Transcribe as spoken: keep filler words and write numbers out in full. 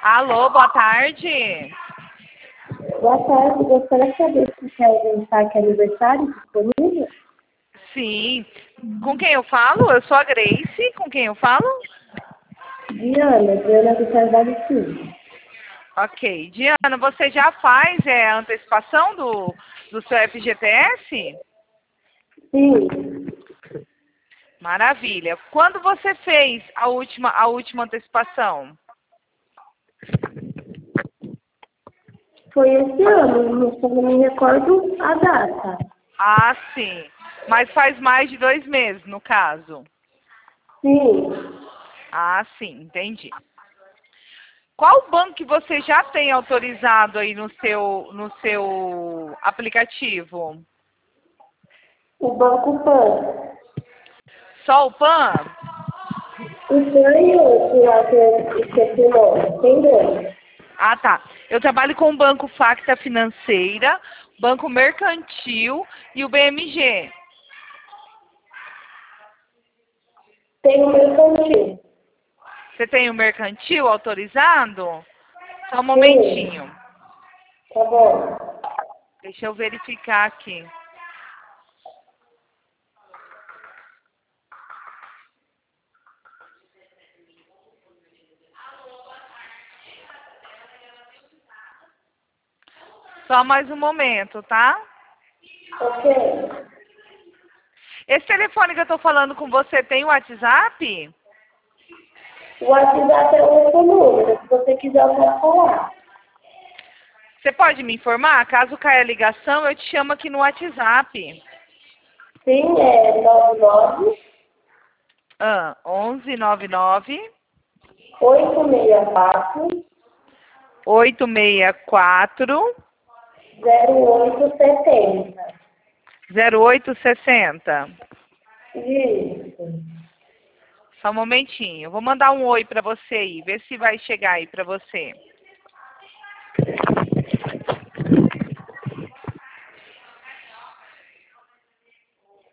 Alô, boa tarde. Boa tarde, gostaria de saber se quer algum saque aniversário disponível? Sim. Com quem eu falo? Eu sou a Grace. Com quem eu falo? Diana, Diana do Carvalho Silva. Ok. Diana, você já faz é, a antecipação do, do seu F G T S? Sim, Maravilha. Quando você fez a última, a última antecipação? foi esse ano, só não me recordo a data. Ah, sim. Mas faz mais de dois meses, no caso. Sim, Ah, sim. Entendi. Qual banco que você já tem autorizado aí no seu, no seu aplicativo? o Banco Pan. Só o Pan? O Pan e outro lá que eu esqueci o nome, tem dois. Ah, tá. Eu trabalho com o Banco Facta Financeira, Banco Mercantil e o B M G. Tem o Mercantil. Você tem o Mercantil autorizado? Só um Sim, momentinho. tá bom. Deixa eu verificar aqui. Só mais um momento, tá? Ok. Esse telefone que eu tô falando com você tem o WhatsApp? O WhatsApp é outro número, se você quiser eu posso falar. Você pode me informar? Caso caia a ligação, eu te chamo aqui no WhatsApp. Sim, é nove nove Ah, onze nove nove oito seis quatro oito seis quatro zero oito setenta. zero oito sessenta. Isso. Só um momentinho. Vou mandar um oi pra você aí. Vê se vai chegar aí pra você.